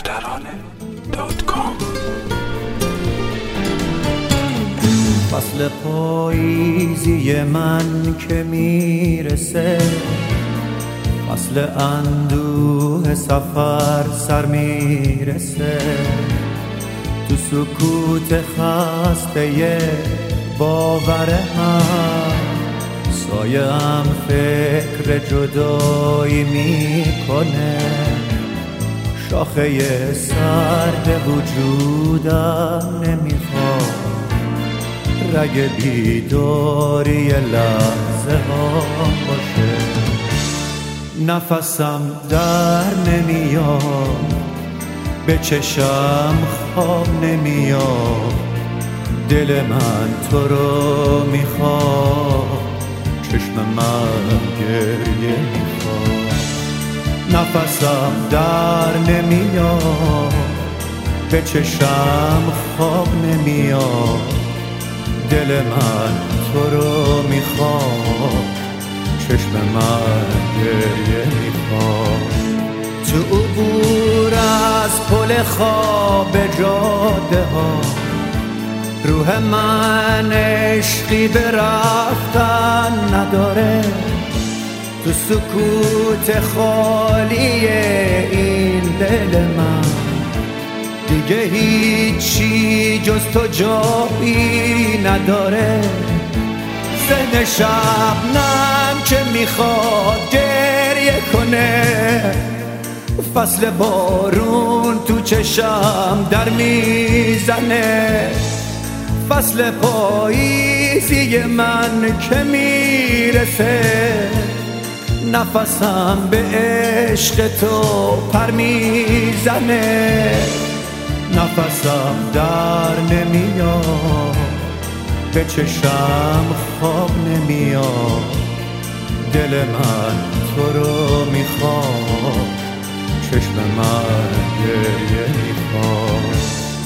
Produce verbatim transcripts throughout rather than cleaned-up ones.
ترانه دات کام. فصل پاییزی من که میرسه، فصل اندوه سفر سر میرسه، تو سکوت خسته باور من سایه هم فکر جدایی میکنه، شاخه سرد وجودم نمیخواد رگ بیداری لحظه ها باشه، نفسم در نمیاد، به چشم خواب نمیاد، دل من تو رو میخواد، چشم من گریه میخواد، نفسم در نمیاد، به چشم خواب نمیاد، دل من تو رو میخواد، چشم من گریه میخواد. تو عبور از پل خواب جاده ها روح من عشقی به رفتن نداره، تو سکوت خالی این دل من دیگه هیچی جز تو جایی نداره، ذهن شبنم که میخواد گریه کنه، فصل بارون تو چشم در میزنه، فصل پاییزی من که میرسه، نفسم به عشق تو پر میزنه، نفسم در نمیاد، به چشم خواب نمیاد، دل من تو رو میخواد، چشم من گریه میخواد.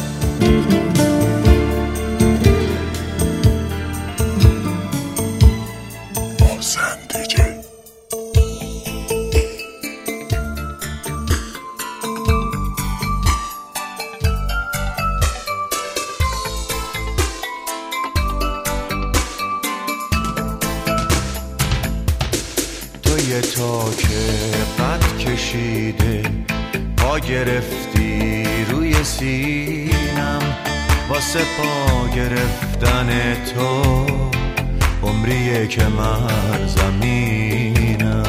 یه تا که قد کشیده پا گرفتی روی سینم، واسه پا گرفتن تو عمریه که من زمینم،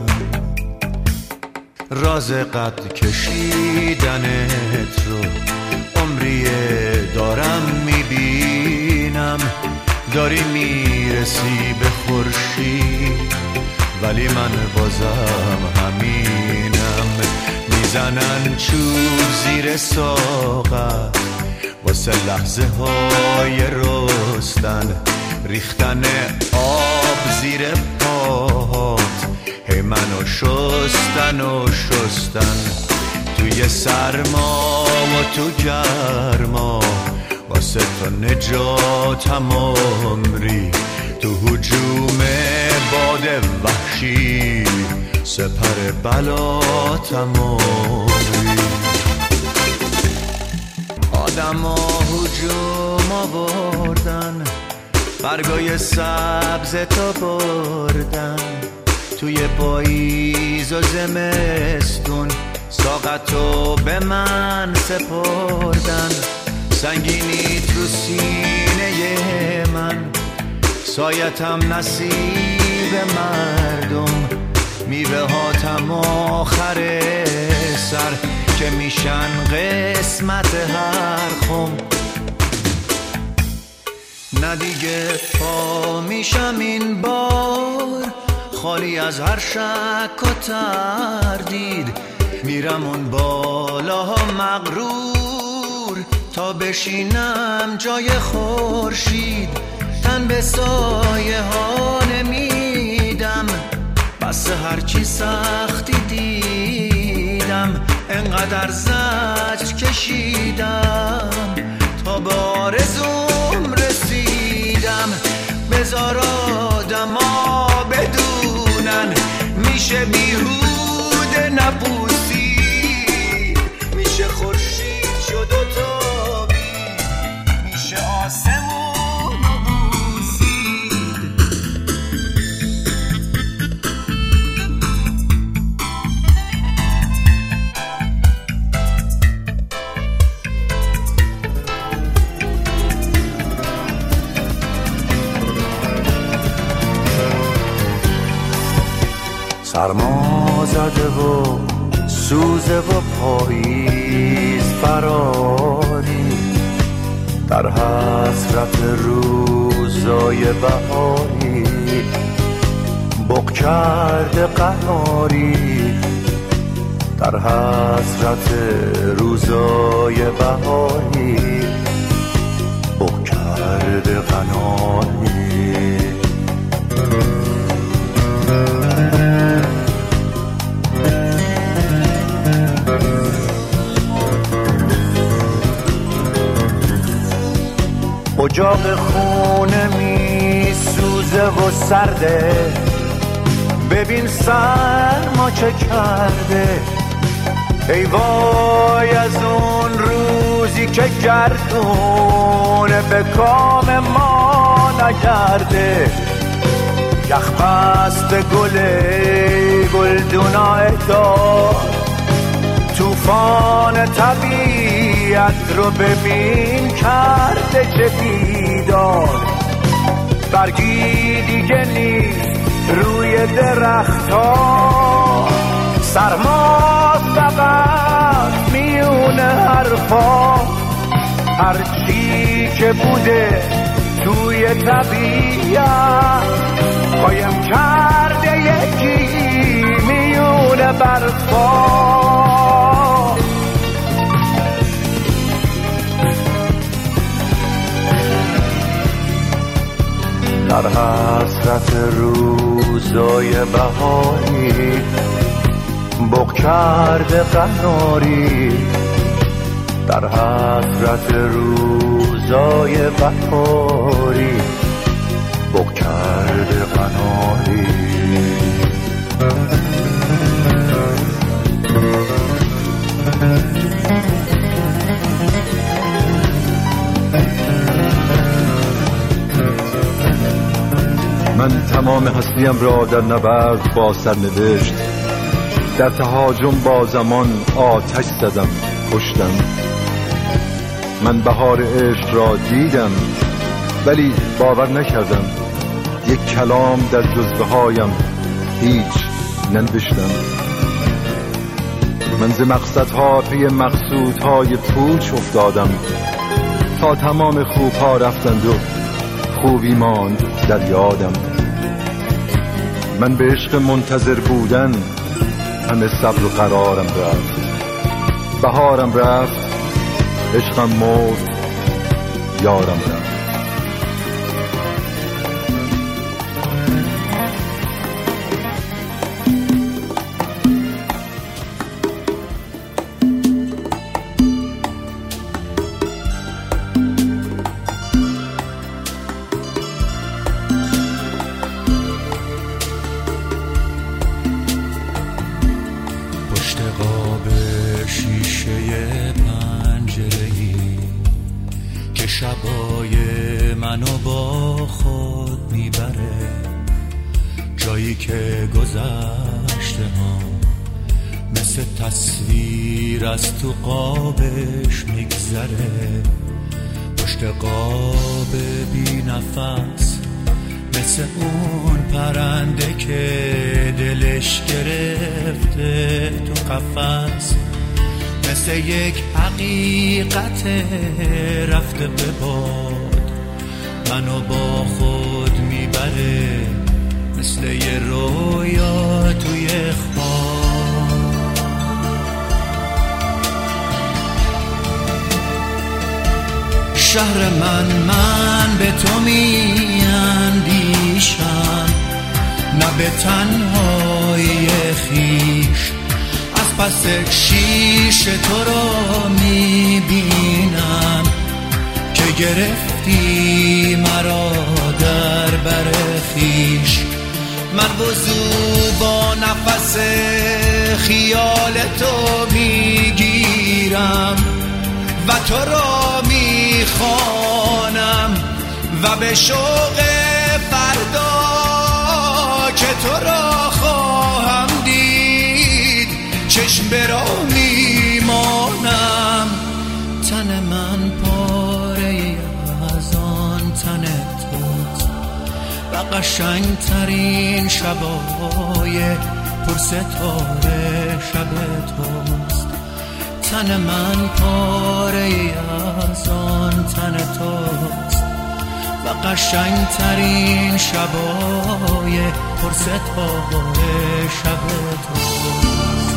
راز قد کشیدنت رو عمریه دارم میبینم، داری میرسی به خورشید ولی من بازم همینم، میزنن چوب زیر ساقت واسه لحظه های رستن، ریختن آب زیر پاهات هی منو شستن و شستن، توی سرما و تو گرما واسه تو نجاتم عمری، تو هجوم باد وحشی سپر بلاتم عمری، آدم ها هجوم آوردن، برگای سبز تا بردن، توی پاییز و زمستون ساقتو به من سپردن، سنگینی تو سینه من سایتم نصیب مردم، میوه هاتم آخر سر که میشن قسمت هر خم، نه دیگه پا میشم این بار خالی از هر شک و تردید، میرم اون بالاها مغرور تا بشینم جای خورشید، تن به سایه ها نمیدم، بس هرچی سختی دیدم، انقدر زجر کشیدم تا به آرزوم رسیدم، بذار آدما بدونن میشه بیهوده نپوسی، میشه خود سرما زده و سوزه و پاییز فراری، در حسرت روزای بهاری بغ کرده قناری، در حسرت روزای بهاری بغ کرده قناری. اجاق خونه می سوزه و سرده، ببین سرما چه کرده. ای وای از اون روزی که گردونه به کام ما نگرده. یخ بست گله گلدونای دار، توفان طبیعت رو ببین کرده چه بیدار. برگی دیگه نیست روی درخت ها، سرما فقط میونه حرفا. هرچی که بوده توی طبیعت قایم کرده یکی میونه برفا. در حسرت روزای بهاری بغ کرده قناری، در حسرت روزای بهاری بغ کرده قناری. من تمام هستیم را در نبرد با سرنوشت، در تهاجم با زمان آتش زدم کشتم. من بهار عشق را دیدم ولی باور نکردم، یک کلام در جزوه هایم هیچ ننوشتم. من ز مقصدها پی مقصودهای پوچ افتادم، تا تمام خوبها رفتند و خوبی ماند در یادم. من به عشق منتظر بودن همه صبر و قرارم رفت، بهارم رفت عشقم مرد یارم رفت. شبای منو با خود میبره، جایی که گذشته ها مثل تصویر از تو قابش میگذره. پشت قاب بی نفس مثل اون پرنده که دلش گرفته تو قفس، مثل یک حقیقت رفته به باد منو با خود میبره، مثل یه رویا توی خواب. شهر من من به تو میاندیشم، نه به تنهایی خیش، پس شیش تو را میبینم که گرفتی مرا در بر خویش. من وضو با نفس خیال تو میگیرم و تو را میخوانم و به شوق فردا که تو را خواهم دید چشم برا میمانم. تن من پاره از آن تن توست و قشنگ ترین شبای پر ستاره شب توست. تن من پاره از آن تن توست و قشنگ ترین شبای پر ستاره شب توست.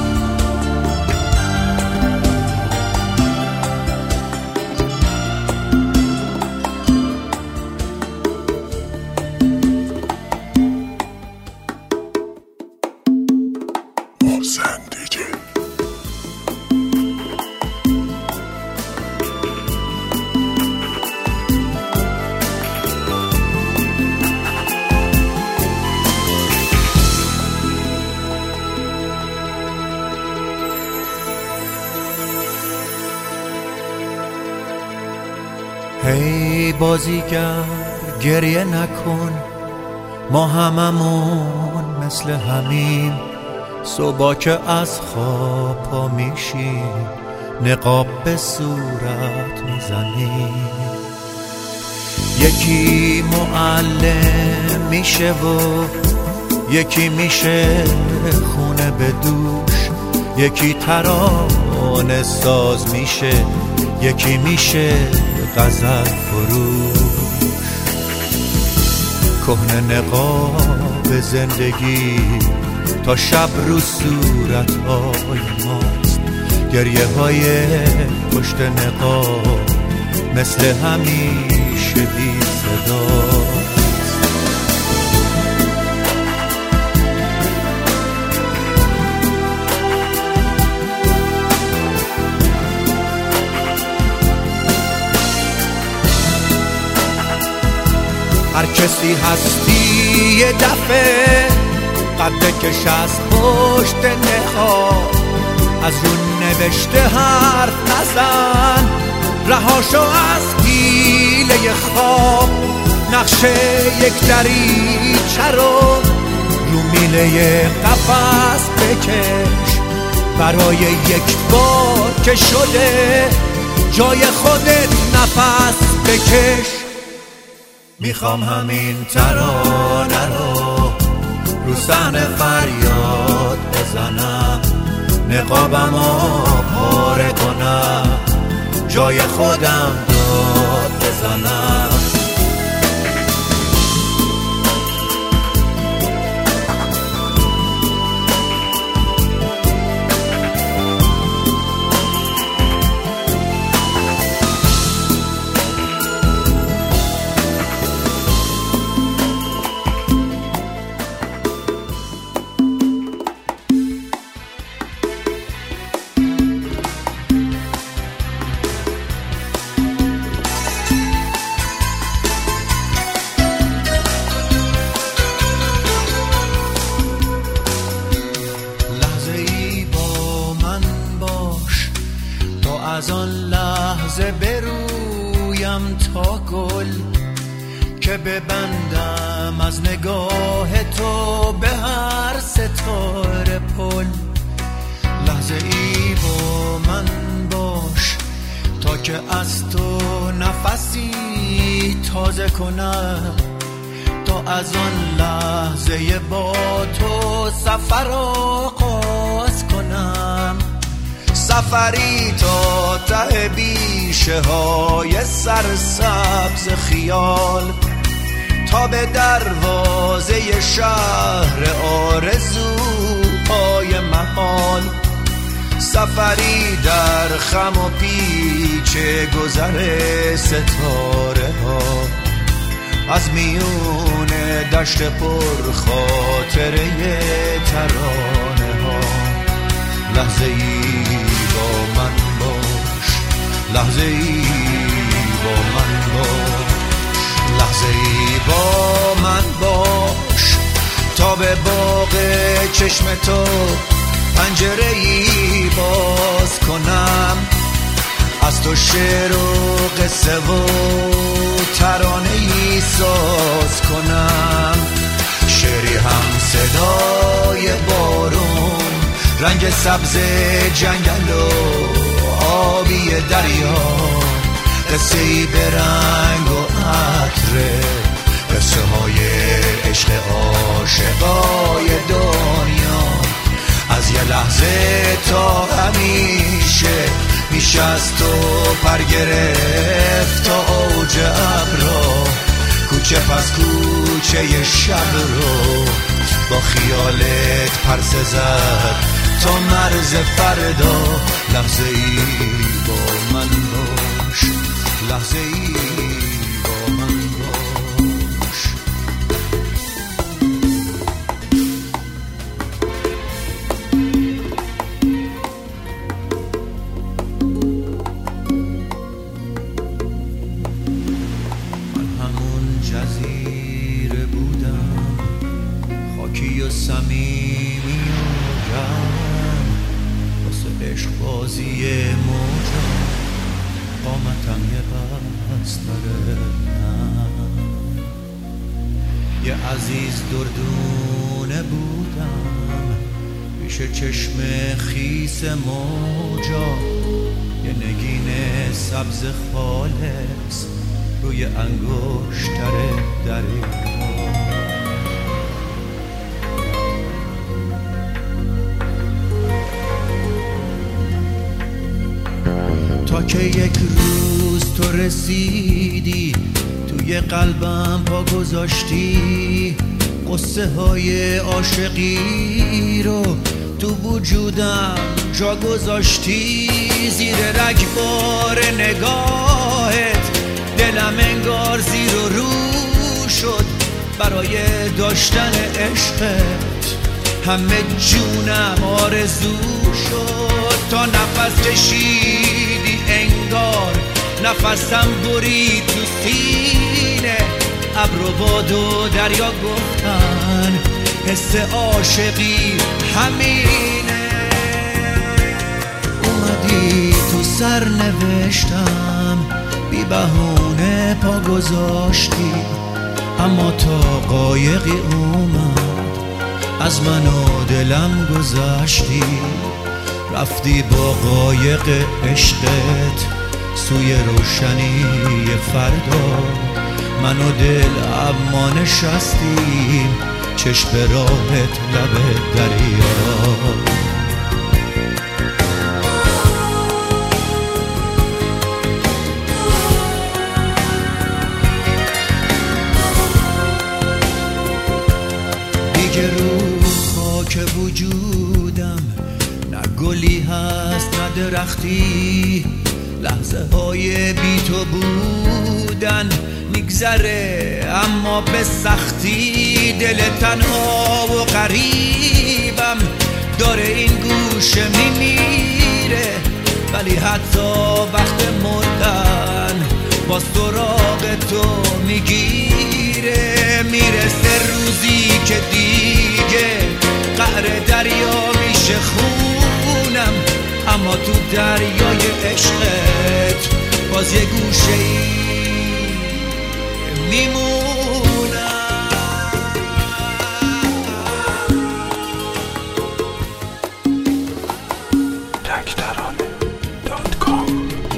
هی بازیگر گریه نکن، ما هممون مثل همین. صبح که از خواب پا میشیم نقاب به صورت میزنیم. یکی معلم میشه و یکی میشه خونه به دوش. یکی ترانه ساز میشه، یکی میشه غزل فروش. کهنه نقاب زندگی تا شب رو صورت‌های ماست. گریه های پشت نقاب مثل همیشه بی صداست. هر کسی هستی یه دفعه قد کش از پشت نقاب. از رو نوشته حرف نزن، رهاشو از گیله خواب. نقشه یک دریچه رو رو میله قفس بکش. برای یک بار که شده جای خودت نفس بکش. میخوام همین ترانه رو رو صحنه فریاد بزنم. نقابمو پاره کنم، جای خودم داد بزنم. از آن لحظه برویم تا گل که ببندم از نگاه تو به هر ستاره پل. لحظه ای با من باش تا که از تو نفسی تازه کنم. تا از آن لحظه با تو سفر آغاز کنم. سفری تا ته بیشه های سرسبز خیال، تا به دروازه شهر آرزوهای محال. سفری در خم و پیچ گذر ستاره ها، از میون دشت پر خاطره ترانه ها. لحظه ای با من باش، لحظه ای با من باش، لحظه ای با من باش تا به باغ چشم تو پنجره ای باز کنم. از تو شعر و قصه و ترانه ای ساز کنم. شعری هم صدای بارون، رنگ سبز جنگل و آبی دریا. قصه ای به رنگ و عطر، قصه های عشق عاشقای دنیا. از یه لحظه تا همیشه میشه از تو پر گرفت تا اوج ابرا، کوچه پس کوچه شب رو با خیالت پرسه زد تا مرز فردا. لحظه ای با من باش، لحظه ای با من باش. من همون جزیره بودم، خاکی و صمیمی و گرم، واسه عشق بازی موجا قامتم یه بستره. یه عزیز دردونه بودم پیش چشم خیس موجا، یه نگین سبز خالص روی انگشتر دریا. تا که یک روز تو رسیدی توی قلبم پا گذاشتی، قصه های عاشقی رو تو وجودم جا گذاشتی. زیر رگبار نگاهت دلم انگار زیر و رو شد برای داشتن عشقت، همه جونم آرزو شد. تا نفس کشیدی انگار نفسم برید تو سینه، ابر و باد و دریا گفتن حس عاشقی همینه. اومدی تو سر نوشتم بی بهونه پا گذاشتی، اما تا قایقی اومد از من و دلم گذشتی. رفتی با قایق عشقت سوی روشنی فردا، من و دل اما نشستیم چشم راهت لب دریا. دیگه رو خاک وجودم نه گلی هست نه درختی، لحظه های بی تو بودن میگذره اما به سختی. دل تنها و غریبم داره این گوشه میمیره، ولی حتی وقت مردن با سراغ تو میگیره. میرسه روزی که دیگه قعر دریا میشه خونم، اما تو دریای عشقت باز یه گوشه ای میمونم. تکترانه دات کام.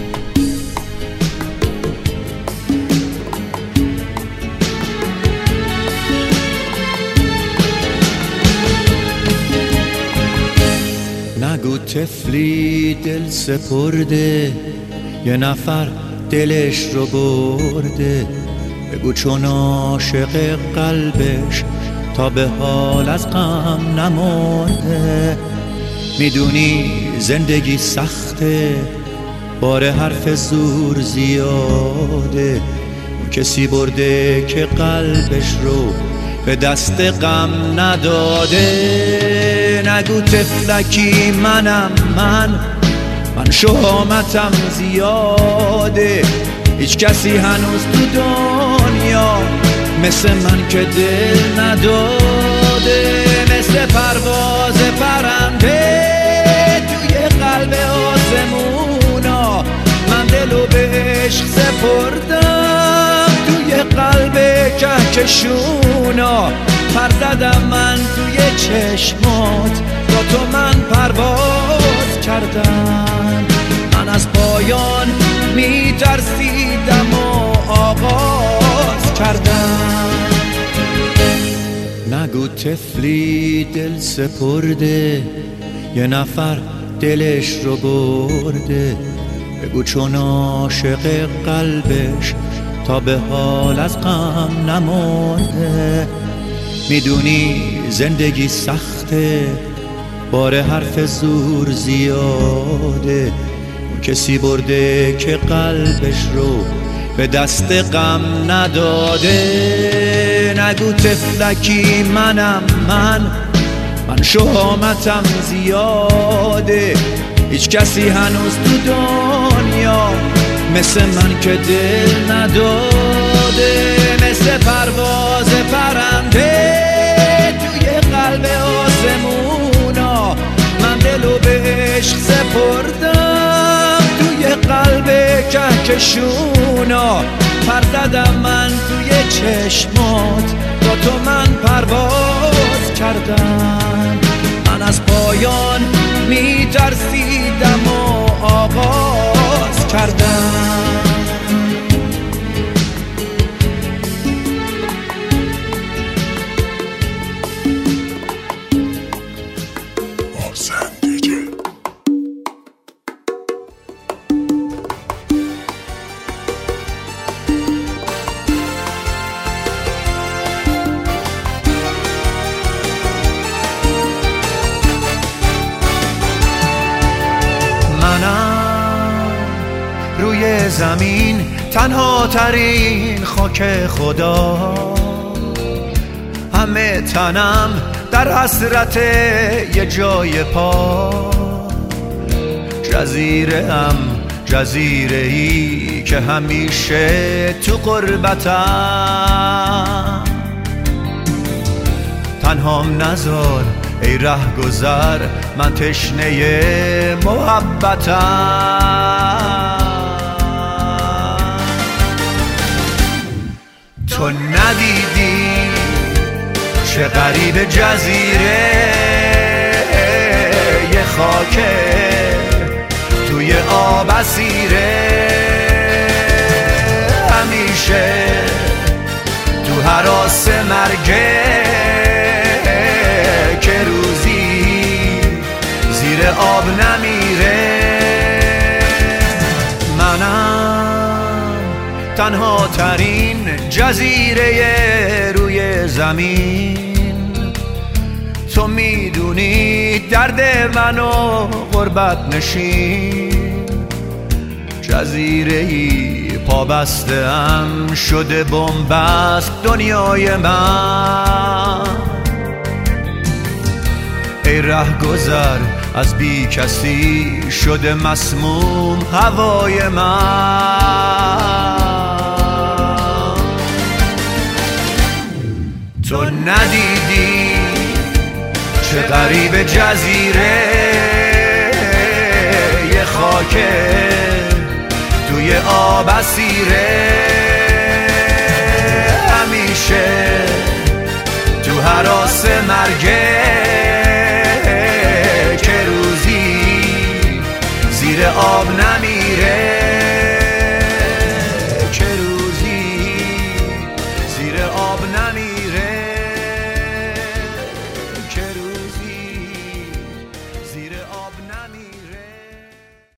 نگو طفلی دل سپرده، یه نفر دلش رو برده. بگو چون عاشق قلبش تا به حال از غم نمرده. میدونی زندگی سخته، بار حرف زور زیاده. کسی برده که قلبش رو به دست غم نداده. نگو طفلکی منم من، من شهامتم زیاده. هیچ کسی هنوز تو دنیا مثل من که دل نداده. مثل پرواز پرنده توی قلب آسمونا، من دلو به عشق سپردم توی قلب کهکشونا. پر زدم من توی چشمات، با تو من پرواز کردم. من از پایان میترسیدم و آغاز کردم. نگو طفلی دل سپرده، یه نفر دلش رو برده، بگو چون عاشق قلبش تا به حال از غم نمرده. میدونی زندگی سخته، بار حرف زور زیاده، اون کسی برده که قلبش رو به دست غم نداده. نگو تفلکی منم من، من شهامتم زیاده، هیچ کسی هنوز تو دنیا مثل من که دل نداده. مثل پرواز پرنده توی قلب آسمونا، من دلو به عشق سپردم توی قلب کهکشونا. پر زدم من توی چشمات، با تو من پرواز کردم. من از پایان میترسیدم و آغاز کردم. روی زمین تنها ترین خاک خدا، همه تنم در حسرت یه جای پا. جزیره ام جزیره ای که همیشه تو غربتم. تنهام نذار ای ره گذر، من تشنه محبتم. تو ندیدی چه غریب جزیره یه خاکه توی آب اسیره. همیشه تو هراس مرگه که روزی زیر آب نمیره. منم تنها ترین جزیره روی زمین، تو میدونی درد منو غربت نشین. جزیره ای پا بسته ام شده بن‌بست دنیای من. ای ره گذر از بی کسی شده مسموم هوای من. تو ندیدی چه غریب جزیره یه خاکه توی آب اسیره. همیشه تو هراس مرگه